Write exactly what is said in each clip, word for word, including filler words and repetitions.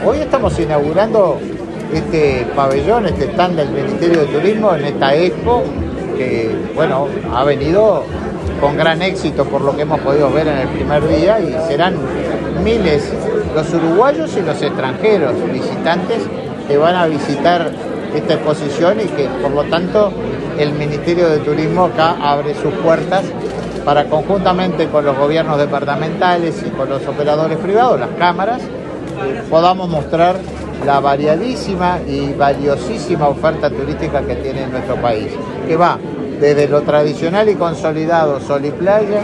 Hoy estamos inaugurando este pabellón, este stand del Ministerio de Turismo en esta expo que, bueno, ha venido con gran éxito por lo que hemos podido ver en el primer día, y serán miles los uruguayos y los extranjeros visitantes que van a visitar esta exposición, y que por lo tanto el Ministerio de Turismo acá abre sus puertas para, conjuntamente con los gobiernos departamentales y con los operadores privados, las cámaras, podamos mostrar la variadísima y valiosísima oferta turística que tiene nuestro país, que va desde lo tradicional y consolidado, sol y playa,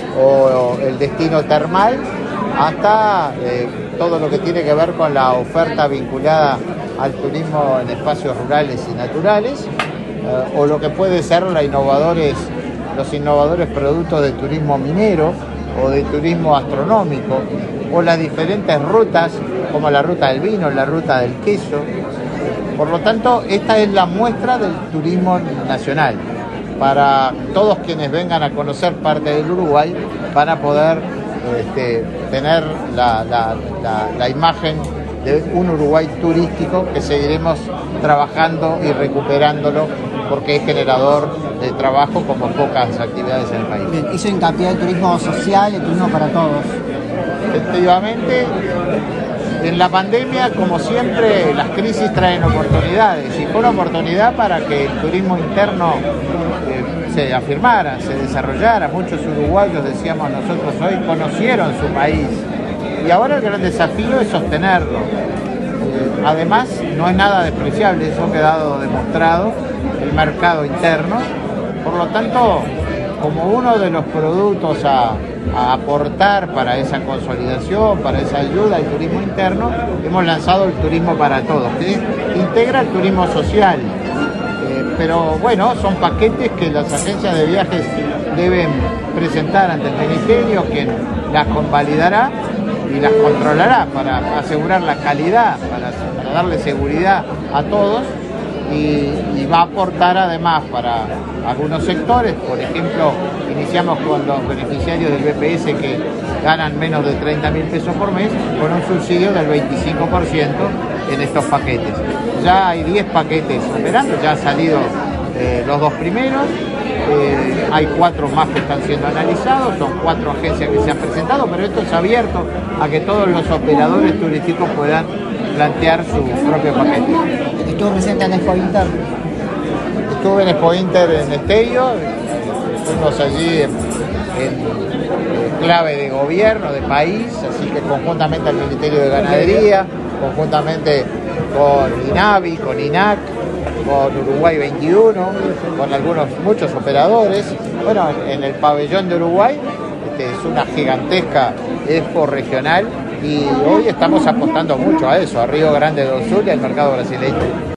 o el destino termal, hasta eh, todo lo que tiene que ver con la oferta vinculada al turismo en espacios rurales y naturales, eh, o lo que puede ser la innovadores, los innovadores productos de turismo minero o de turismo astronómico, o las diferentes rutas, como la ruta del vino, la ruta del queso. Por lo tanto, esta es la muestra del turismo nacional. Para todos quienes vengan a conocer parte del Uruguay, van a poder este, tener la, la, la, la imagen de un Uruguay turístico que seguiremos trabajando y recuperándolo, porque es generador de trabajo como pocas actividades en el país. Bien, hizo hincapié el turismo social, el turismo para todos. Efectivamente, en la pandemia, como siempre, las crisis traen oportunidades, y fue una oportunidad para que el turismo interno eh, se afirmara, se desarrollara. Muchos uruguayos, decíamos nosotros hoy, conocieron su país, y ahora el gran desafío es sostenerlo. Eh, además, no es nada despreciable, eso ha quedado demostrado, el mercado interno. Por lo tanto, como uno de los productos a, a aportar para esa consolidación, para esa ayuda al turismo interno, hemos lanzado el Turismo para Todos, que integra el turismo social. Eh, pero bueno, son paquetes que las agencias de viajes deben presentar ante el Ministerio, quien las convalidará y las controlará para asegurar la calidad, para, para darle seguridad a todos. Y, y va a aportar además para algunos sectores. Por ejemplo, iniciamos con los beneficiarios del B P S que ganan menos de treinta mil pesos por mes, con un subsidio del veinticinco por ciento en estos paquetes. Ya hay diez paquetes operando, ya han salido eh, los dos primeros, eh, hay cuatro más que están siendo analizados, son cuatro agencias que se han presentado, pero esto es abierto a que todos los operadores turísticos puedan plantear su propio paquete. ¿Estuvo presente en Expo Inter? Estuve en Expo Inter en Esteio, fuimos allí en, en clave de gobierno, de país, así que conjuntamente al Ministerio de Ganadería, conjuntamente con INAVI, con INAC, con Uruguay veintiuno, con algunos, muchos operadores. Bueno, en el pabellón de Uruguay, este, es una gigantesca expo regional, y hoy estamos apostando mucho a eso, a Río Grande do Sul y al mercado brasileño.